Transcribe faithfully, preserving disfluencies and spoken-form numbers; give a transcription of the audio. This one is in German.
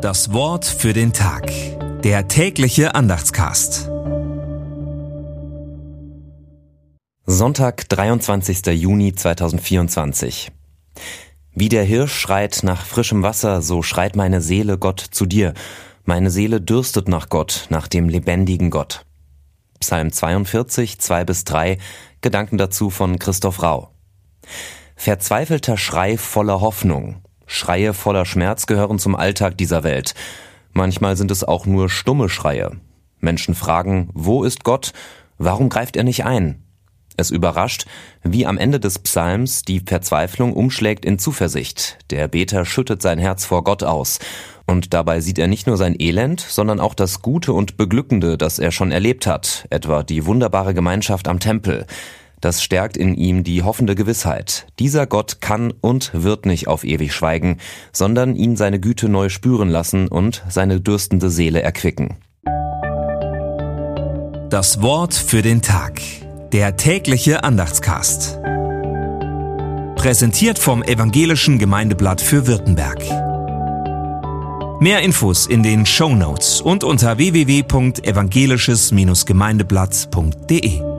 Das Wort für den Tag. Der tägliche Andachtscast. Sonntag, dreiundzwanzigster Juni zweitausendvierundzwanzig. Wie der Hirsch schreit nach frischem Wasser, so schreit meine Seele Gott zu dir. Meine Seele dürstet nach Gott, nach dem lebendigen Gott. Psalm zweiundvierzig, zwei bis drei, Gedanken dazu von Christoph Rau. Verzweifelter Schrei voller Hoffnung. Schreie voller Schmerz gehören zum Alltag dieser Welt. Manchmal sind es auch nur stumme Schreie. Menschen fragen, wo ist Gott? Warum greift er nicht ein? Es überrascht, wie am Ende des Psalms die Verzweiflung umschlägt in Zuversicht. Der Beter schüttet sein Herz vor Gott aus. Und dabei sieht er nicht nur sein Elend, sondern auch das Gute und Beglückende, das er schon erlebt hat, etwa die wunderbare Gemeinschaft am Tempel. Das stärkt in ihm die hoffende Gewissheit. Dieser Gott kann und wird nicht auf ewig schweigen, sondern ihn seine Güte neu spüren lassen und seine dürstende Seele erquicken. Das Wort für den Tag. Der tägliche Andachtscast. Präsentiert vom Evangelischen Gemeindeblatt für Württemberg. Mehr Infos in den Shownotes und unter w w w punkt evangelisches Gemeindeblatt punkt de.